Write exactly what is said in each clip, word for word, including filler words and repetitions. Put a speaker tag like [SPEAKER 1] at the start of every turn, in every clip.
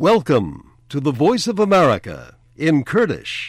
[SPEAKER 1] Welcome to the Voice of America in Kurdish.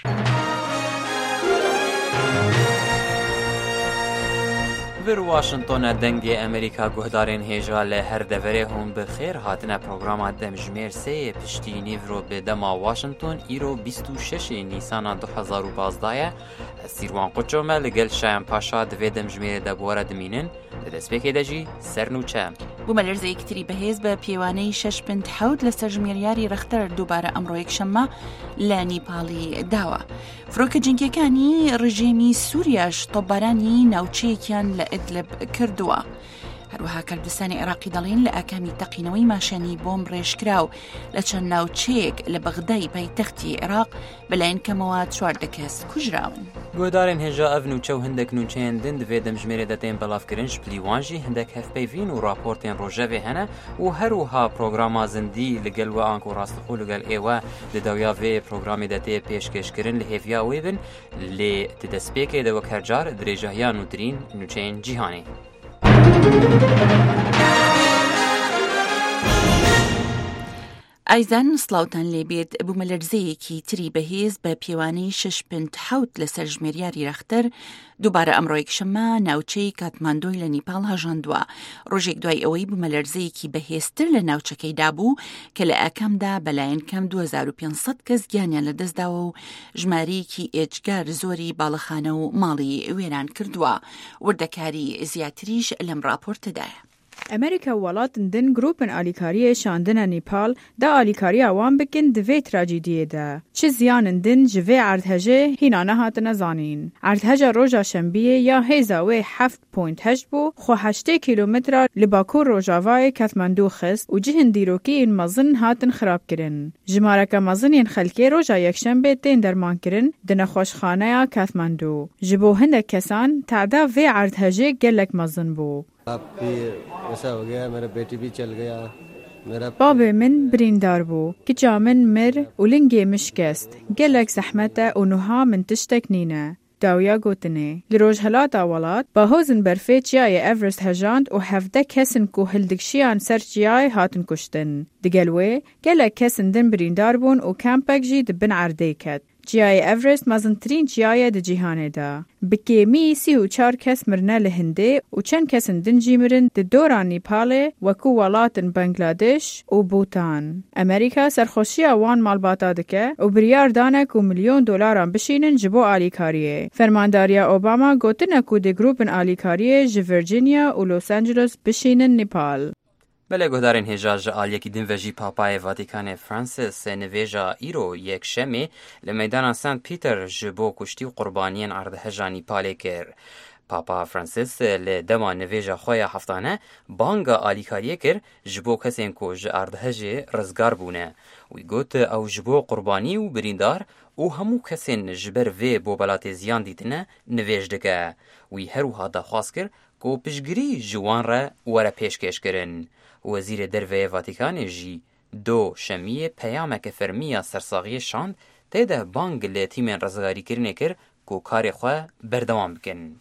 [SPEAKER 2] Vir Washington dengê Amerîka guhdarên hêja li her deverê hûn bi xêr hatine programa demjimêr sêyê piştî nîvro bi dema Washington îro bîst û şeşê Nîsana du hezar û pazdeh ye. Sîrwan Qoço me li gel Şayan Paşa di vê demjimêrê de bûra dimînin. Li destpêkê de jî sernûçe.
[SPEAKER 3] بوومەلەرزەیەکی تری بەهێز بە پێوانەی شەش پنج حەوت لەسەر ژمێریاری ڕەختەر دووبارە ئەمڕۆ یەکشەممە لە نیپاڵی داوە. فرۆکە جنگیەکانی ڕژێمی سووریاش تۆپبارانی ناوچەیەکیان لە ئیدلب کردووە. هەروەها کەردستانی عێراقی دەڵێن لە ئاکامی تەقینەوەی ماشێنی بۆم ڕێژکراو لە چەند ناوچەیەک لە بەغدای پایتەختی عێراق بەلایەن کەمەوە چواردە کەس کوژراون.
[SPEAKER 2] گۆدارên hêja ev nûçe û hindek nûçeyên din divê demjimêrê de tên belavkirin ji plîwan jî hindek hevpeyvîn û raportên rojevê hene û her wiha programa zindî li gel we an ku rastixû li gel êwe di dawya vê programê de tê pêşkêşkirin li hêviya wê bin lê di destpêkê de wek her car dirêjehiya nûtirîn nûçeyên cîhanê.
[SPEAKER 3] ئایزان سڵاوتان لێبێت بوومەلەرزەیەکی تری بەهێز بە پێوانەی شەش پنج حەوت لەسەر ژمێریاری ڕەختەر دووبارە ئەمڕۆ یەکشەممە ناوچەی کاتماندۆی لە نیپاڵ هەژاندووە. ڕۆژێک دوای ئەوەی بوومەلەرزەیەکی بەهێزتر لە ناوچەکەیدا بوو کە لە ئاکامدا بەلایەن کەم دوو هەزار و پێنج سەد کەس گیانیان لەدەستداوە و ژمارەیەکی ئێجگار زۆری باڵەخانە و ماڵی وێران کردووە. وردەکاری زیاتریش لەم راپۆرتەدایە.
[SPEAKER 4] ئەمریکا وڵاتن دن گروپن ئالیکاریە شاندنە نیپال دا ئالیکاریە وان بکن دوێ تراجیدیەدا. چ زیانن دن جوێ عردهەژێ هینا نەهاتنە زانین. عردهەژە ڕۆژا شەمبیە یا هێزا وێ هەفت پۆینت هەشت بوو خۆ هەشتێ کیلومترا لە باکوور ڕۆژاوای کاتماندوو خست و جهن دیرۆکیین مەزن هاتن خراپکردن. ژمارەکە مەزنین خەلکێ ڕۆژا یەکشەمبێ تێن دەرمانکردن دە نەخۆشخانەیە کاتماندوو. ji بۆ هەندێک کەسان تعدا vê عردهەژێ gelek mezin bû. بابê min birîndar bû, kiça min mir û lingê min şikest. Gelek zehmet e û niha min tiştek nîne. Dawiya gotinê. Li rojhelata welat, bahozin berfê çiyayê Everest hejand û hevdeh kesin ku hildikşiyan ser çiyayê hatin kuştin. Digel wê, gelek kesin din birîndar bûn û kampek jî di bin erdê ket. Çiyayê Everest mezintirîn çiyayê di cîhanê da. Bi kêmî sî û çar kes mirine li Hindê û çend kesin din jî mirin di dora Nîpalê wekû welatên Bangladeş û Bhutan. Amerîka serxweşiya wan malbata dike û biryar dane ku milyon dolaran bişînin ji bo alîkariyê. Fermandariya Obama gotine ku di grûpên alîkariyê ji Virginia û Los Angeles bişînin Nîpal.
[SPEAKER 2] Belê guhdarên hêja ji aliyekî din ve jî Papayê Vatikanê Francis nivêja îro yekşemê li meydana Saint Peter ji bo kuştî û qurbaniyên erdhêja Nîpalê kir. Papa Francis li dema nivêja xwe ya heftane banga alîkariyê kir ji bo kesên ku ji erdhejê rizgar bûne. Wî got ew ji bo qurbanî û birîndar û hemû kesên ji ber vê bobelatê ziyan dîtine nivêj dike. Wî her wiha daxwaz kir ku piştgirî ji wan re were pêşkêşkirin. Wezîrê derveyê Vatikanê jî do şemiyê peyameke fermiya sersaxiyê şand tê de bang li tîmên rizgarîkirinê kir ku karê xwe berdewam bikin.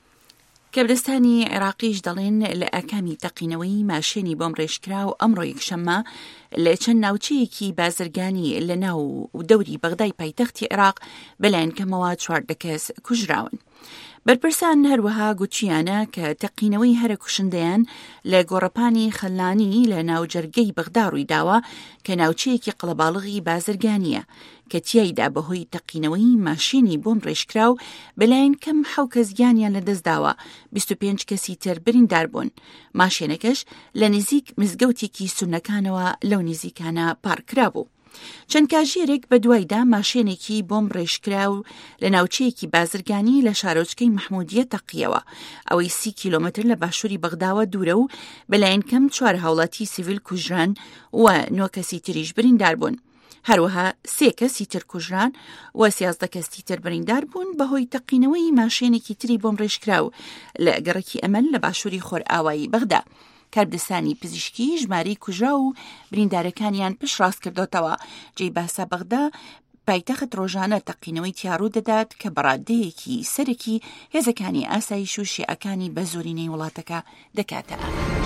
[SPEAKER 3] کەردستانی عێراقیش دەڵێن لە ئاکامی تەقینەوەی ماشێنی بۆم ڕێژکرا و ئەمڕۆ یەکشەممە لە چەند ناوچەیەکی بازرگانی لە ناو و دەوری بەغدای پایتەختی عێراق بەلایەن کەمەوە چواردە کەس کوژراون. بەرپرسان هەروەها گوتیانە کە تەقینەوەی هەرە کوشندەیان لە گۆڕەپانی خەلانی لە ناوجەرگەی بەغدا ڕووی داوە کە ناوچەیەکی قەڵەباڵغی بازرگانیە کە تیایدا بەهۆی تەقینەوەی ماشینی بۆم ڕێژکراو بەلایەن کەم حەو کەس گیانیان لەدەستداوە، بیست و پێنج کەسی تر بریندار بوون. ماشێنەکەش لە نزیک مزگەوتێکی سونەکانەوە لەو نزیکانە پارکرا بوو. چەند کاژێرێک بە دوایدا ماشێنێکی بۆم ڕێژکراو لە ناوچەیەکی بازرگانی لە شارۆچکەی مەحموودیە تەقیەوە. ئەوەی سی کیلۆمەتر لە باشووری بەغداوە دوورە و بەلایەن کەم چوار هاوڵاتی سیڤیل کوژران و نۆ کەسی تریش بریندار بوون. هەروەها سێ کەسی تر کوژران و سیازدە کەسی تر بریندار بوون بەهۆی تەقینەوەی ماشێنێکی تری بۆم ڕێژکراو لە گەڕێکی ئەمەن لە باشووری خۆرئاوایی بەغدا. کاردستانی پزیشکی ژماری کوژرا و بریندارەکانیان پشتڕاست کردوتەوە. جێی باسا بەغدا پایتەخت ڕۆژانە تەقینەوەی تیاڕوو دەدات کە بەڕادەیەکی سەرەکی هێزەکانی ئاسایش و شیعەکانی بە زۆرینەی وڵاتەکە دەکاتە.